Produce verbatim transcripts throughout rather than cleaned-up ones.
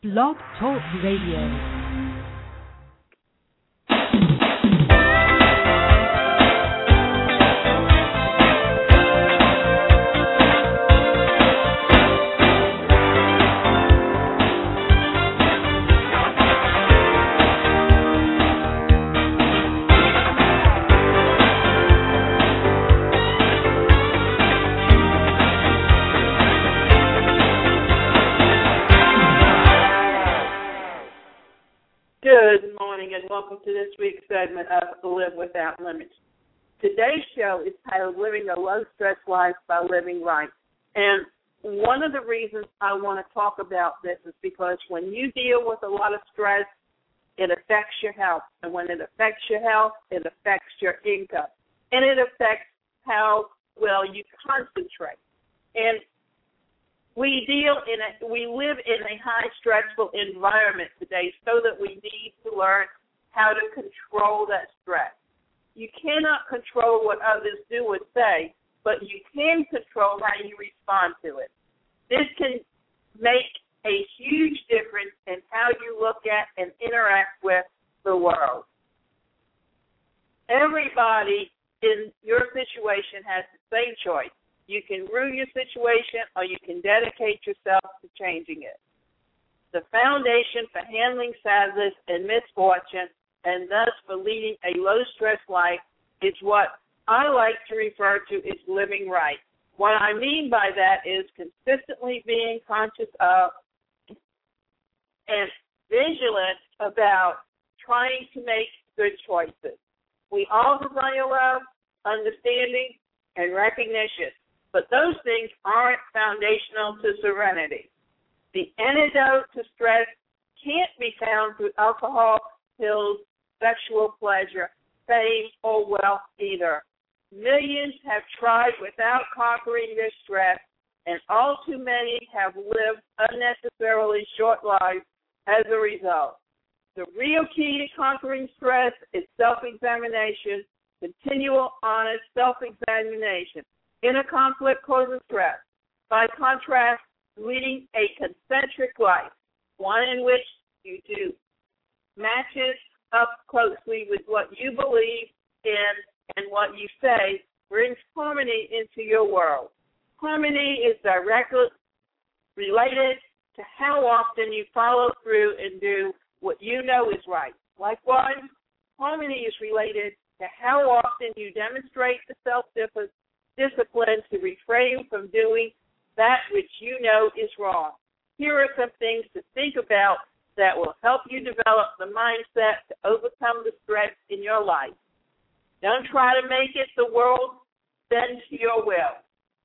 Blog Talk Radio. Good morning and welcome to this week's segment of Live Without Limits. Today's show is titled Living a Low-Stress Life by Living Right. And one of the reasons I want to talk about this is because when you deal with a lot of stress, it affects your health. And when it affects your health, it affects your income. And it affects how well you concentrate. And We deal in a, we live in a high stressful environment today so that we need to learn how to control that stress. You cannot control what others do or say, but you can control how you respond to it. This can make a huge difference in how you look at and interact with the world. Everybody in your situation has the same choice. You can ruin your situation or you can dedicate yourself to changing it. The foundation for handling sadness and misfortune and thus for leading a low-stress life is what I like to refer to as living right. What I mean by that is consistently being conscious of and vigilant about trying to make good choices. We all desire love, understanding, and recognition. But those things aren't foundational to serenity. The antidote to stress can't be found through alcohol, pills, sexual pleasure, fame, or wealth either. Millions have tried without conquering their stress, and all too many have lived unnecessarily short lives as a result. The real key to conquering stress is self-examination, continual, honest self-examination. Inner conflict causes stress. By contrast, leading a concentric life, one in which you do matches up closely with what you believe in and what you say, brings harmony into your world. Harmony is directly related to how often you follow through and do what you know is right. Likewise, harmony is related to how often you demonstrate the self-discipline discipline to refrain from doing that which you know is wrong. Here are some things to think about that will help you develop the mindset to overcome the stress in your life. Don't try to make it the world bend to your will.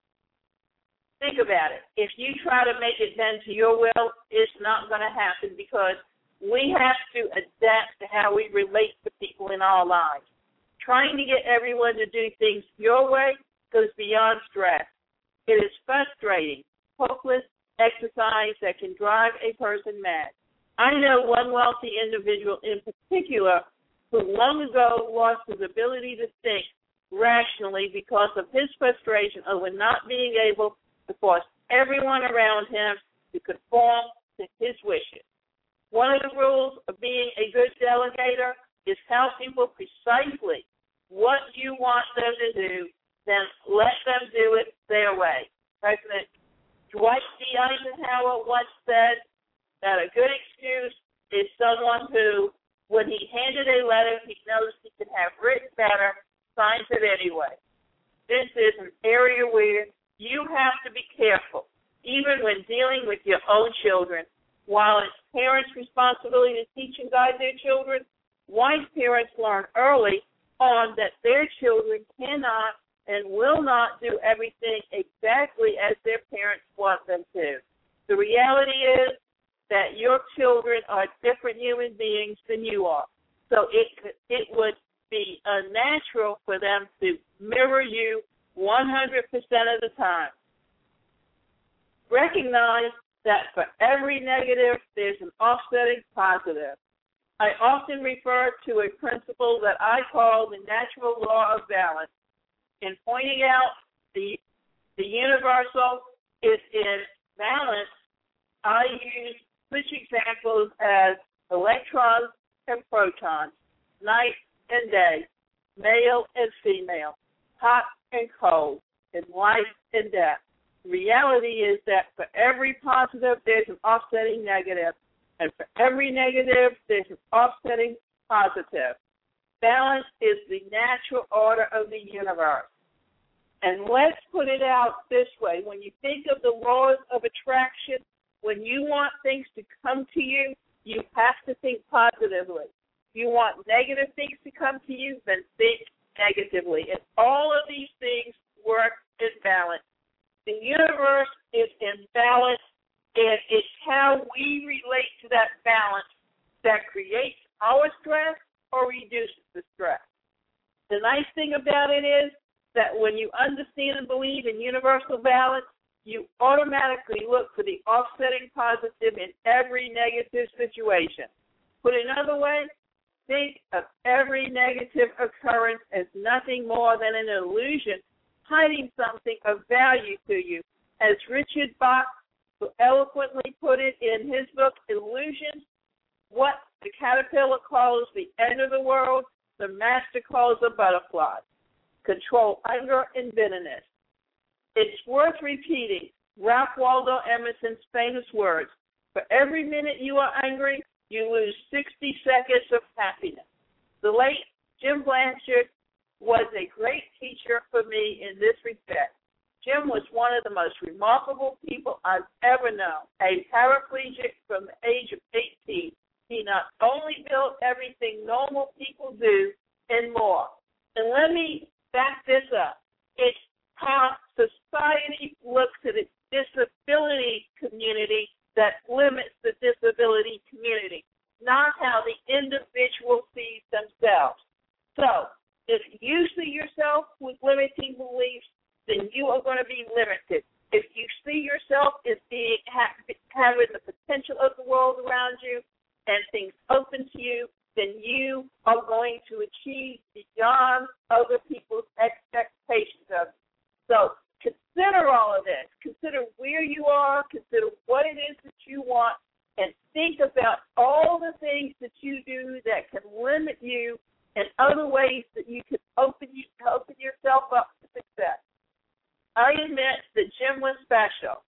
Think about it. If you try to make it bend to your will, it's not going to happen because we have to adapt to how we relate to people in our lives. Trying to get everyone to do things your way goes beyond stress. It is frustrating, hopeless exercise that can drive a person mad. I know one wealthy individual in particular who long ago lost his ability to think rationally because of his frustration over not being able to force everyone around him to conform to his wishes. One of the rules of being a good delegator is tell people precisely what you want them to do, then let them do it their way. President Dwight D. Eisenhower once said that a good excuse is someone who, when he handed a letter he knows he could have written better, signs it anyway. This is an area where you have to be careful, even when dealing with your own children. While it's parents' responsibility to teach and guide their children, wise parents learn early on that their children cannot and will not do everything exactly as their parents want them to. The reality is that your children are different human beings than you are. So it could, it would be unnatural for them to mirror you one hundred percent of the time. Recognize that for every negative, there's an offsetting positive. I often refer to a principle that I call the natural law of balance. In pointing out the the universal is in balance, I use which example cycles as electrons and protons, night and day, male and female, hot and cold, and life and death. Reality is that for every positive, there's an offsetting negative, and for every negative, there's an offsetting positive. Balance is the natural order of the universe. And let's put it out this way. When you think of the laws of attraction, when you want things to come to you, you have to think positively. If you want negative things to come to you, then think negatively. And all of these things work in balance. The universe is in balance, and it's how we relate to that balance that creates our stress or reduces the stress. The nice thing about it is that when you understand and believe in universal balance, you automatically look for the offsetting positive in every negative situation. Put another way, think of every negative occurrence as nothing more than an illusion hiding something of value to you. As Richard Bach so eloquently put it in his book, Illusions, what the caterpillar calls the end of the world, the master calls a butterfly. Control anger and bitterness. It's worth repeating Ralph Waldo Emerson's famous words. For every minute you are angry, you lose sixty seconds of happiness. The late Jim Blanchard was a great teacher for me in this respect. Jim was one of the most remarkable people I've ever known. A paraplegic from the age of eighteen, he not only built everything normal people do and more. And let me back this up. It's how society looks at the disability community that limits the disability community, not how the individual sees themselves. So, if you see yourself with limiting beliefs, then you are going to be limited. If you see yourself as being having the potential of the world around you and things open to you, then you are going to achieve beyond other people's expectations of you. So consider all of this. Consider where you are. Consider what it is that you want, and think about all the things that you do that can limit you and other ways that you can open, you, open yourself up to success. I admit that Jim was special.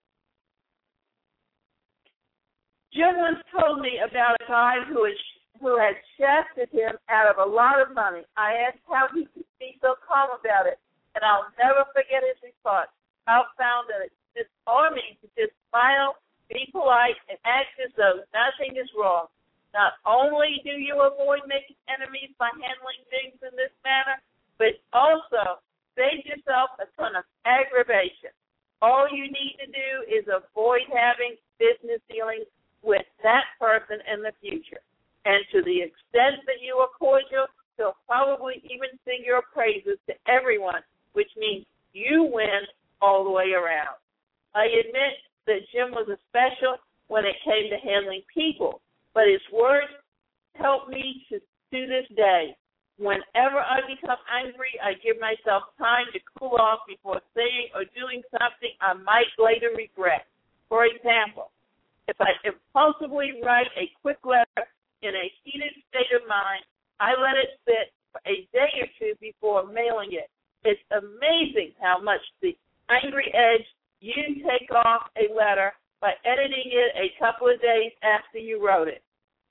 Jim once told me about a guy who, is, who had shafted him out of a lot of money. I asked how he could be so calm about it, and I'll never forget his response. I found that it's disarming to just smile, be polite, and act as though nothing is wrong. Not only do you avoid making enemies by handling things in this manner, but also save yourself a ton of aggravation. All you need to do is avoid having business dealings with that person in the future. And to the extent that you are cordial, he'll probably even sing your praises to everyone, which means you win all the way around. I admit that Jim was a special when it came to handling people, but his words helped me to, to this day. Whenever I become angry, I give myself time to cool off before saying or doing something I might later regret. For example, if I impulsively write a quick letter in a heated state of mind, I let it sit for a day or two before mailing it. It's amazing how much the angry edge you take off a letter by editing it a couple of days after you wrote it.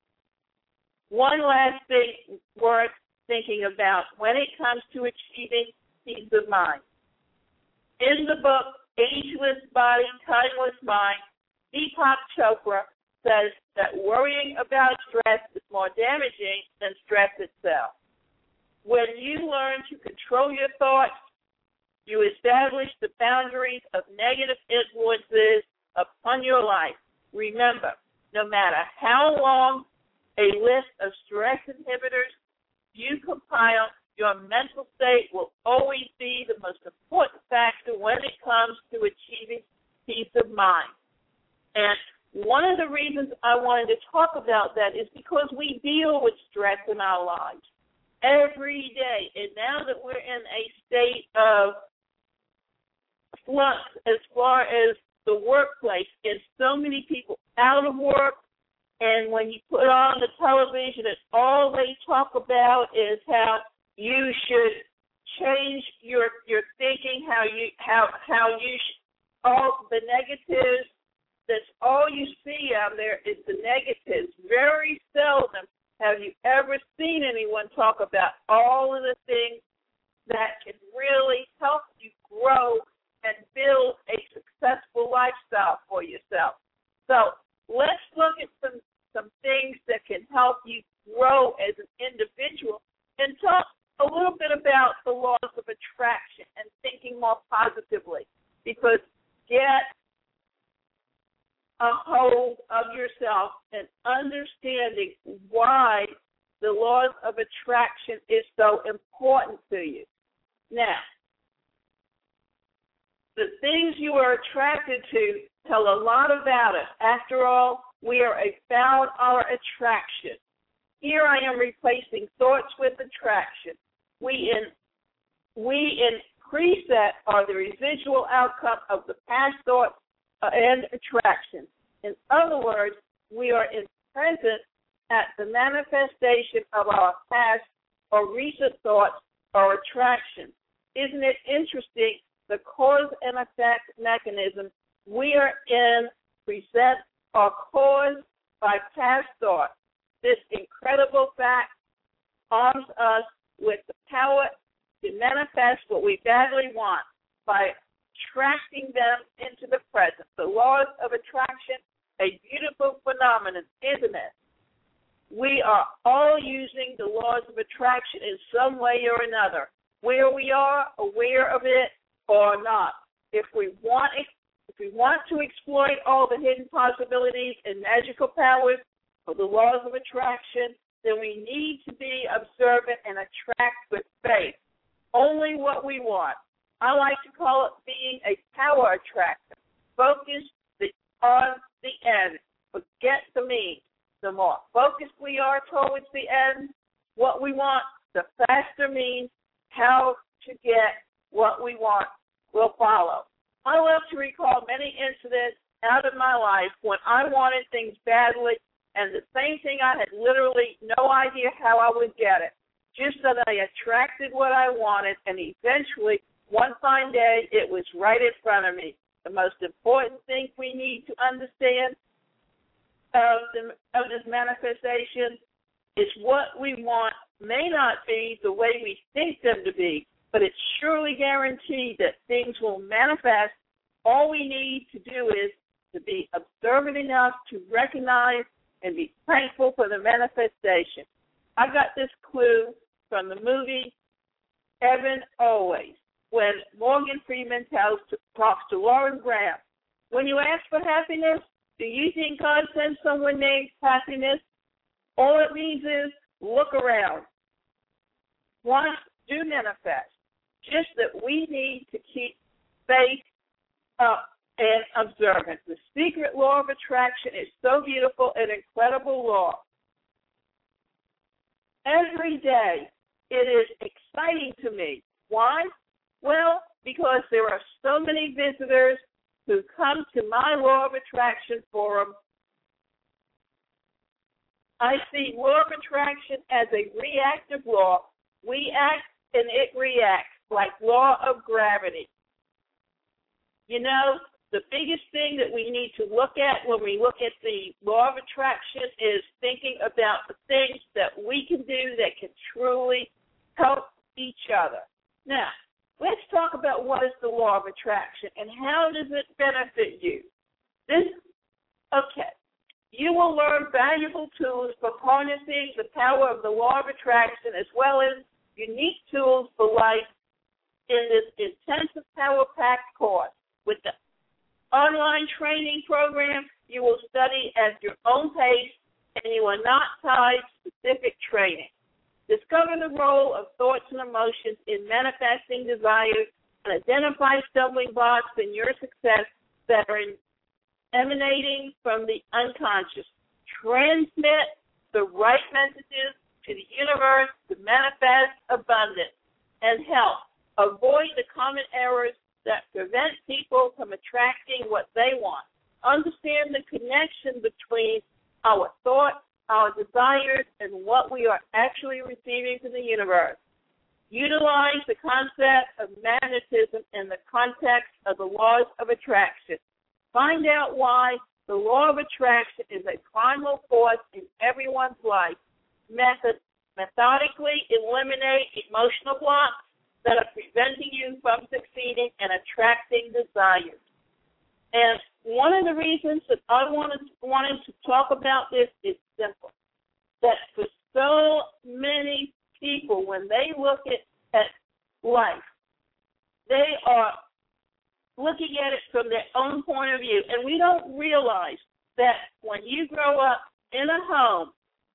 One last thing worth thinking about when it comes to achieving peace of mind. In the book, Ageless Body, Timeless Mind, Deepak Chopra says that worrying about stress is more damaging than stress itself. When you learn to control your thoughts, you establish the boundaries of negative influences upon your life. Remember, no matter how long a list of stress inhibitors you compile, your mental state will always be the most important factor when it comes to achieving peace of mind. And one of the reasons I wanted to talk about that is because we deal with stress in our lives every day. And now that we're in a state of flux as far as the workplace, and so many people out of work, And when you put on the television and all they talk about is how you should change your your thinking, how you how how you sh- all the negatives. That's all you see out there is the negatives. Very seldom have you ever seen anyone talk about all of the things that can really help you grow and build a successful lifestyle for yourself. So let's look at some, some things that can help you grow as an individual and talk a little bit about the laws of attraction and thinking more positively, because get a hold of yourself and understanding why the laws of attraction is so important to you. Now, the things you are attracted to tell a lot about us. After all, we are a found our attraction. Here I am replacing thoughts with attraction. We in we increase that are the residual outcome of the past thoughts and attraction. In other words, we are in present at the manifestation of our past or recent thoughts or attraction. Isn't it interesting? The cause and effect mechanism we are in present are caused by past thoughts. This incredible fact arms us with the power to manifest what we badly want by attracting them into the present. The laws of attraction, a beautiful phenomenon, isn't it? We are all using the laws of attraction in some way or another, where we are aware of it or not. If we want it, if we want to exploit all the hidden possibilities and magical powers of the laws of attraction, then we need to be observant and attract with faith. Only what we want. I like to call it being a power attractor. Focus on the end. Forget the means. The more focused we are towards the end, what we want, the faster means how to get what we want will follow. I love to recall many incidents out of my life when I wanted things badly, and the same thing I had literally no idea how I would get it. Just that I attracted what I wanted, and eventually, one fine day, it was right in front of me. The most important thing we need to understand of, the, of this manifestation is what we want may not be the way we think them to be, but it's surely guaranteed that things will manifest. All we need to do is to be observant enough to recognize and be thankful for the manifestation. I got this clue from the movie Evan Always, when Morgan Freeman tells, talks to Lauren Graham. When you ask for happiness, do you think God sends someone named happiness? All it means is look around. Wants do manifest. Just that we need to keep faith up and observant. The secret law of attraction is so beautiful, an incredible law. Every day it is exciting to me. Why? Well, because there are so many visitors who come to my Law of Attraction forum. I see Law of Attraction as a reactive law. We act and it reacts, like law of gravity. You know, the biggest thing that we need to look at when we look at the Law of Attraction is thinking about the things that we can do that can truly help each other. Now, let's talk about what is the Law of Attraction and how does it benefit you. This, okay, you will learn valuable tools for harnessing the power of the Law of Attraction as well as unique tools for life in this intensive power-packed course. With the online training program, you will study at your own pace and you are not tied to specific training. Discover the role of thoughts and emotions in manifesting desires and identify stumbling blocks in your success that are emanating from the unconscious. Transmit the right messages to the universe to manifest abundance and health. Avoid the common errors that prevent people from attracting what they want. Understand the connection between our thoughts our desires and what we are actually receiving from the universe. Utilize the concept of magnetism in the context of the laws of attraction. Find out why the law of attraction is a primal force in everyone's life. Method, methodically eliminate emotional blocks that are preventing you from succeeding and attracting desires. And one of the reasons that I wanted, wanted to talk about this is simple. That for so many people, when they look at, at life, they are looking at it from their own point of view. And we don't realize that when you grow up in a home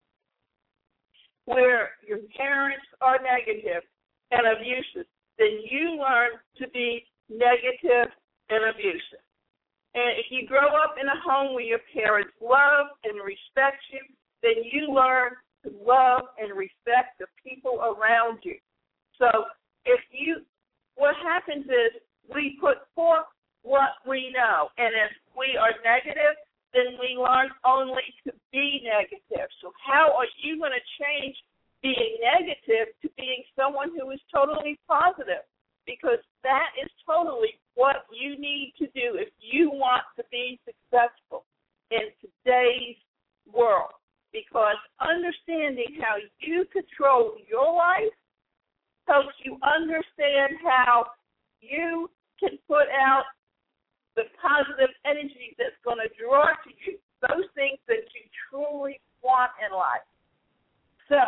where your parents are negative and abusive, then you learn to be negative and abusive. And if you grow up in a home where your parents love and respect you, then you learn to love and respect the people around you. So if you, what happens is we put forth what we know, and if we are negative, then we learn only to be negative. So how are you going to change being negative to being someone who is totally positive? Because that is totally what you need to do if you want to be successful in today's world. Because understanding how you control your life helps you understand how you can put out the positive energy that's going to draw to you those things that you truly want in life. So,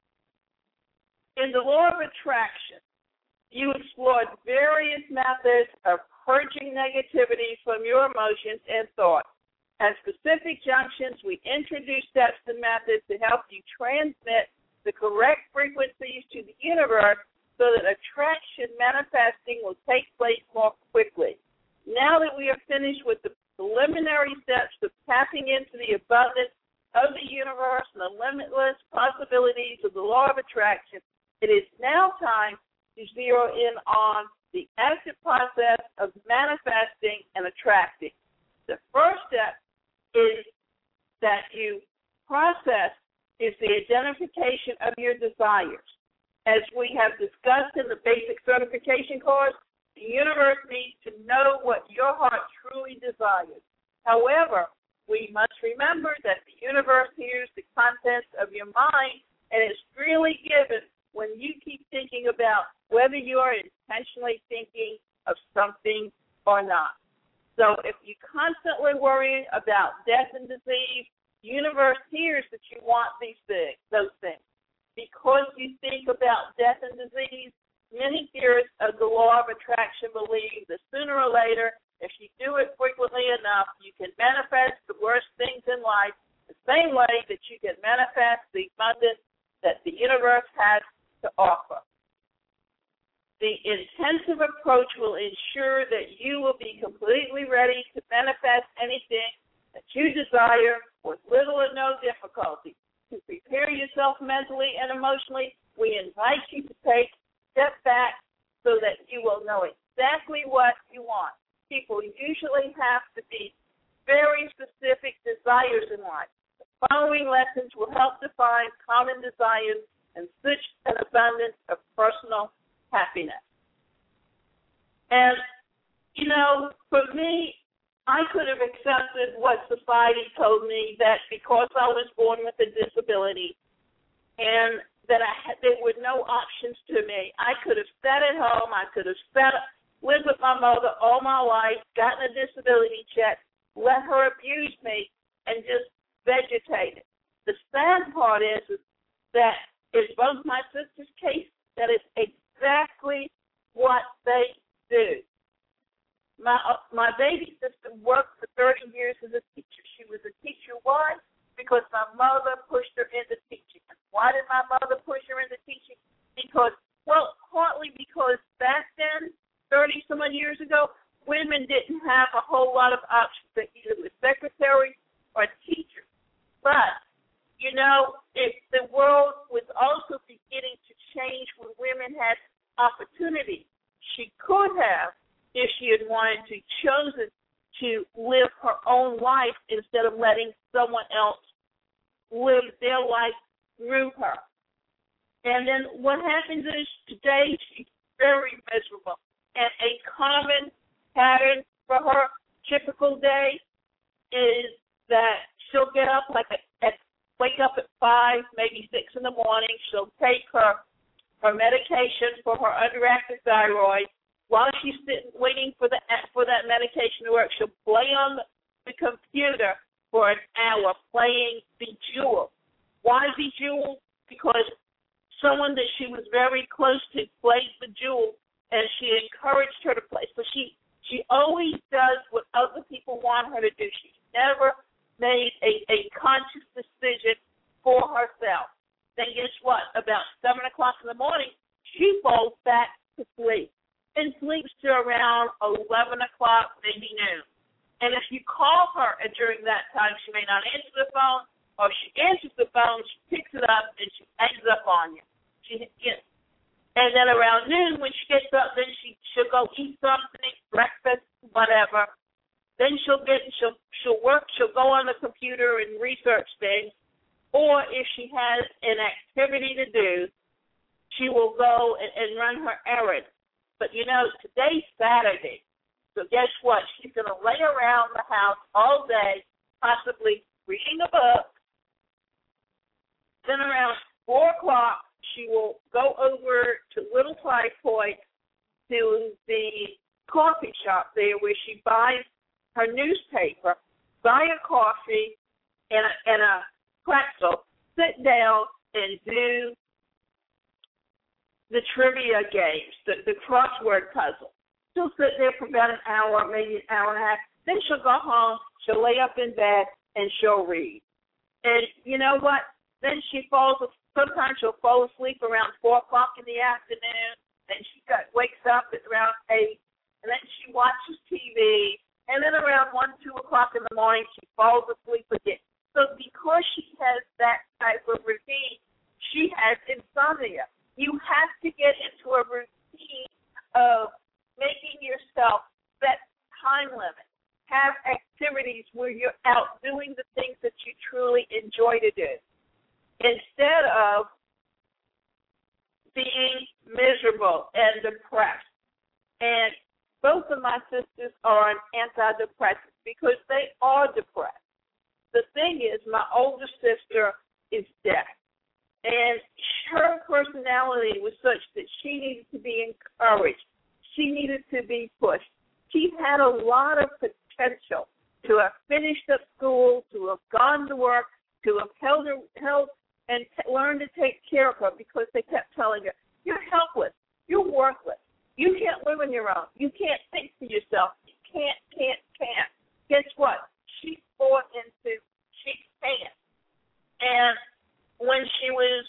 in the law of attraction, you explored various methods of purging negativity from your emotions and thoughts. At specific junctions, we introduce steps and methods to help you transmit the correct frequencies to the universe so that attraction manifesting will take place more quickly. Now that we are finished with the preliminary steps of tapping into the abundance of the universe and the limitless possibilities of the law of attraction, it is now time to zero in on the active process of manifesting and attracting. The first step is that you process is the identification of your desires. As we have discussed in the basic certification course, the universe needs to know what your heart truly desires. However, we must remember that the universe hears the contents of your mind and is freely given when you keep thinking about whether you are intentionally thinking of something or not. So if you constantly worry about death and disease, the universe hears that you want these things, those things. Because you think about death and disease, many theorists of the law of attraction believe that sooner or later, if you do it frequently enough, you can manifest the worst things in life the same way that you can manifest the abundance that the universe has to offer. The intensive approach will ensure that you will be completely ready to manifest anything that you desire with little or no difficulty. To prepare yourself mentally and emotionally, we invite you to take a step back so that you will know exactly what you want. People usually have to be very specific desires in life. The following lessons will help define common desires and such an abundance of personal happiness. And, you know, for me, I could have accepted what society told me that because I was born with a disability and that I had, there were no options to me, I could have sat at home, I could have sat, lived with my mother all my life, gotten a disability check, let her abuse me, and just vegetated. The sad part is, is that in both my sister's case, that is exactly what they do. My uh, my baby sister worked for thirty years as a teacher. She was a teacher. Why? Because my mother pushed her into teaching. Why did my mother push her into teaching? Because, well, partly because back then, thirty some odd years ago, women didn't have a whole lot of options. They either were secretaries or teachers. But, you know, if the world was also beginning to change when women had opportunity, she could have, if she had wanted to, chosen to live her own life instead of letting someone else live their life through her. And then what happens is today she's very miserable. And a common pattern for her typical day is that she'll get up like at, at wake up at five, maybe six in the morning. She'll take her her medication for her underactive thyroid. While she's sitting waiting for the for that medication to work, she'll play on the, the computer for an hour playing Bejeweled. Why Bejeweled? Because someone that she was very close to played Bejeweled, and she encouraged her to play. So she she always does what other people want her to do. She's never made a, a conscious decision for herself. Then guess what? About seven o'clock in the morning, she falls back to sleep and sleeps to around eleven o'clock, maybe noon. And if you call her and during that time, she may not answer the phone, or if she answers the phone, she picks it up and she hangs up on you. She gets, and then around noon, when she gets up, then she she'll go eat something, breakfast, whatever. Then she'll get she'll she'll work. She'll go on the computer and research things. Or if she has an activity to do, she will go and, and run her errands. But, you know, today's Saturday, so guess what? She's going to lay around the house all day, possibly reading a book. Then around four o'clock, she will go over to Little Five Point to the coffee shop there where she buys her newspaper, buy a coffee and a, and a pretzel, sit down and do the trivia games, the, the crossword puzzle. She'll sit there for about an hour, maybe an hour and a half. Then she'll go home, she'll lay up in bed, and she'll read. And you know what? Then she falls, sometimes she'll fall asleep around four o'clock in the afternoon, and she got, wakes up at around eight, and then she watches T V, and then around one, two o'clock in the morning, she falls asleep again. So because she has that type of routine, she has insomnia. You have to get into a routine of making yourself set time limit. Have activities where you're out doing the things that you truly enjoy to do, instead of being miserable and depressed. And both of my sisters are on antidepressants because they are depressed. The thing is, my older sister is deaf, and her personality was such that she needed to be encouraged. She needed to be pushed. She had a lot of potential to have finished up school, to have gone to work, to have held, her, held and t- learned to take care of her because they kept telling her, you're helpless, you're worthless, you can't live on your own, you can't think for yourself, you can't, can't, can't. Guess what? She bought into she can. And when she was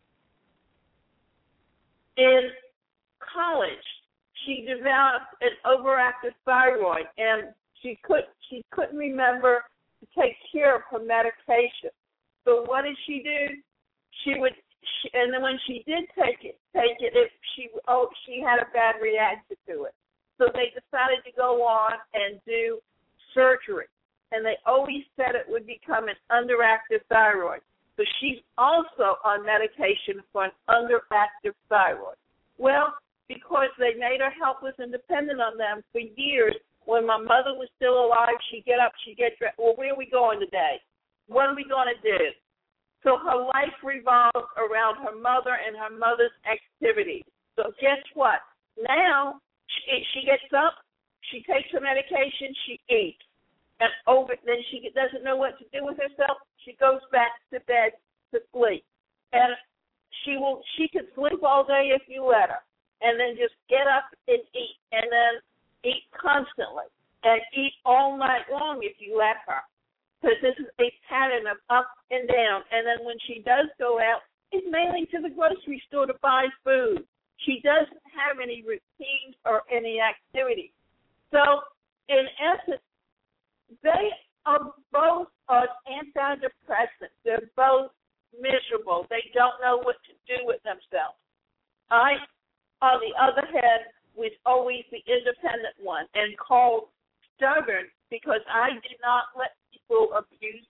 in college, she developed an overactive thyroid, and she could she couldn't remember to take care of her medication. So what did she do? She would, she, and then when she did take it, take it, if she oh she had a bad reaction to it. So they decided to go on and do surgery. And they always said it would become an underactive thyroid. So she's also on medication for an underactive thyroid. Well, because they made her helpless and dependent on them for years, when my mother was still alive, she'd get up, she'd get dressed. Well, where are we going today? What are we going to do? So her life revolves around her mother and her mother's activities. So guess what? Now she, she gets up, she takes her medication, she eats. And over, then she doesn't know what to do with herself. She goes back to bed to sleep, and she will. She could sleep all day if you let her, and then just get up and eat, and then eat constantly, and eat all night long if you let her. Because this is a pattern of up and down. And then when she does go out, it's mainly to the grocery store to buy food. She doesn't have any routines or any activity. So, in essence, they are both on antidepressants. They're both miserable. They don't know what to do with themselves. I, on the other hand, was always the independent one and called stubborn because I did not let people abuse me.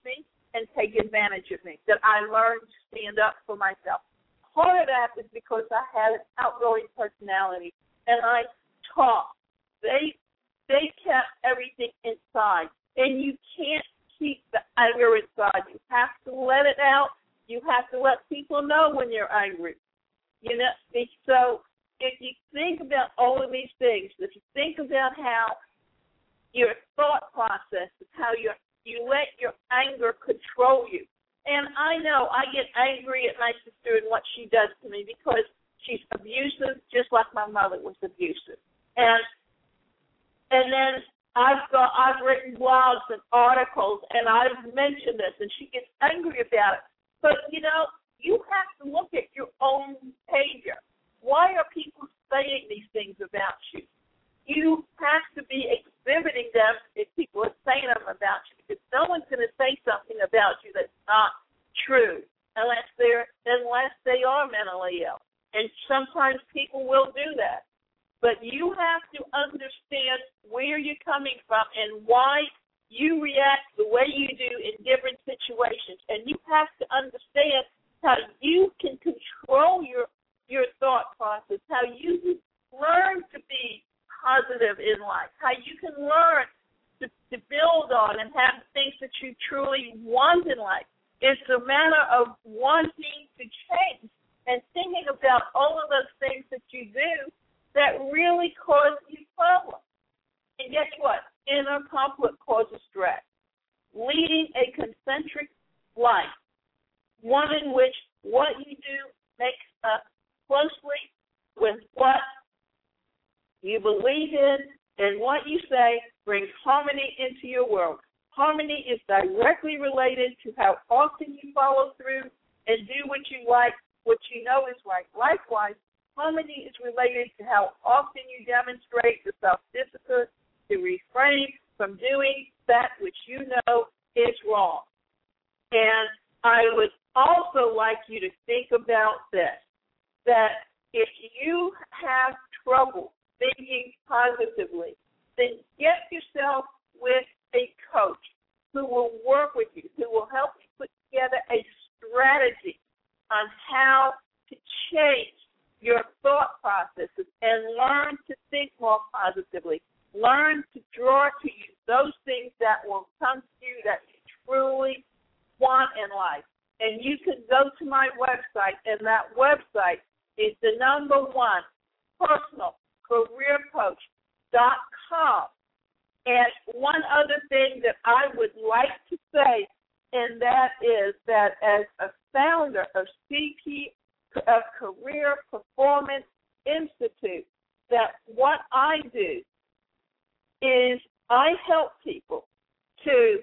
and take advantage of me, that I learned to stand up for myself. Part of that is because I had an outgoing personality, and I talked. They they kept everything inside, and you can't keep the anger inside. You have to let it out. You have to let people know when you're angry. You know, so if you think about all of these things, if you think about how your thought process is how you you let your anger control you. And I know I get angry at my sister and what she does to me because she's abusive, just like my mother was abusive. And and then I've got I've written blogs and articles, and I've mentioned this, and she gets angry about it. But you know, you have to look at your own behavior. Why are people saying these things about you? You have to be exhibiting them if people are saying them about you, because no one's going to say something about you that's not true unless they're unless they are mentally ill. And sometimes people will do that. But you have to understand where you're coming from and why you react the way you do in different situations. And you have to understand how you can control your your thought process, how you can learn to be positive in life, how you can learn to, to build on and have things that you truly want in life. It's a matter of wanting to change and thinking about all of those things that you do that really cause you problems. And guess what? Inner conflict causes stress. Leading a concentric life, one in which what you do makes up closely with what you believe in, and what you say brings harmony into your world. Harmony is directly related to how often you follow through and do what you like, what you know is right. Likewise, harmony is related to how often you demonstrate the self-discipline to refrain from doing that which you know is wrong. And I would also like you to think about this, that if you have trouble thinking positively, then get yourself with a coach who will work with you, who will help you put together a strategy on how to change your thought processes and learn to think more positively. Learn to draw to you those things that will come to you that you truly want in life. And you can go to my website, and that website is the number one, personal career coach dot com. And one other thing that I would like to say, and that is that as a founder of C P, of Career Performance Institute, that what I do is I help people to,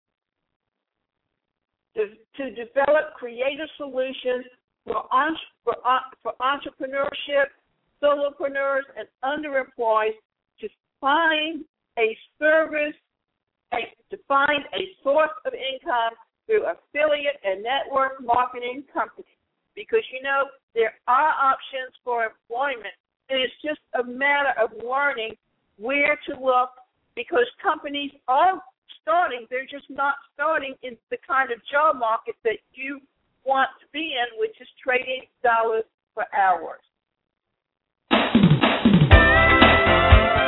to, to develop creative solutions for, for, for entrepreneurship, solopreneurs, and underemployed to find a service, a, to find a source of income through affiliate and network marketing companies. Because, you know, there are options for employment, and it's just a matter of learning where to look, because companies are starting, they're just not starting in the kind of job market that you want to be in, which is trading dollars for hours.